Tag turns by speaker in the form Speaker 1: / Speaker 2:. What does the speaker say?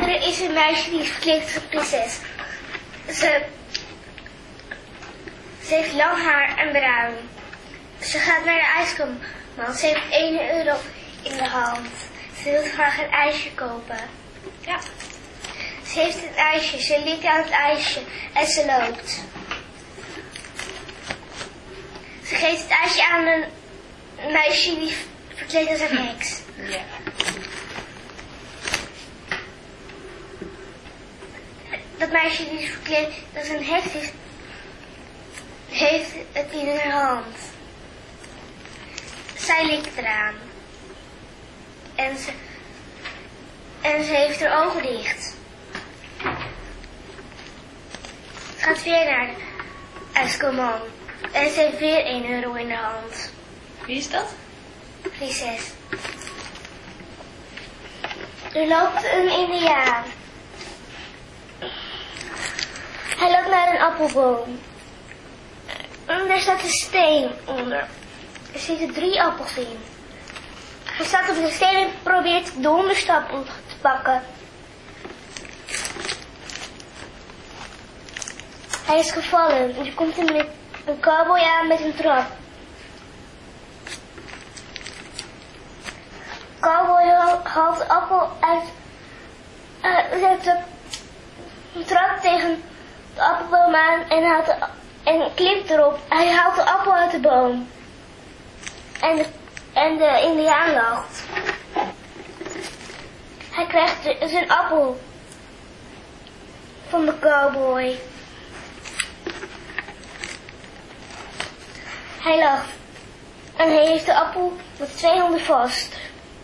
Speaker 1: Er is een meisje die is verkleed als een prinses. Ze heeft lang haar en bruin. Ze gaat naar de ijskraam. Ze heeft 1 euro in de hand. Ze wil graag een ijsje kopen. Ja. Ze heeft een ijsje. Ze ligt aan het ijsje en ze loopt. Ze geeft het ijsje aan een meisje die verkleed als een heks.
Speaker 2: Ja.
Speaker 1: Dat meisje die verkleed als een heks is, heeft het in haar hand. Zij likt eraan. En ze heeft haar ogen dicht. Ze gaat weer naar de ijskoman. En ze heeft weer 1 euro in de hand.
Speaker 2: Wie is dat?
Speaker 1: Prinses. Er loopt een indiaan. Hij loopt naar een appelboom. En daar staat een steen onder. Er zitten 3 appels in. Hij staat op de steen en probeert de onderste appel te pakken. Hij is gevallen en er komt een cowboy aan met een trap. De cowboy haalt de appel uit, zet de trap tegen de appelboom aan en klimt erop. Hij haalt de appel uit de boom. En de indiaan lacht. Hij krijgt zijn appel van de cowboy. Hij lacht. En hij heeft de appel met 2 handen vast.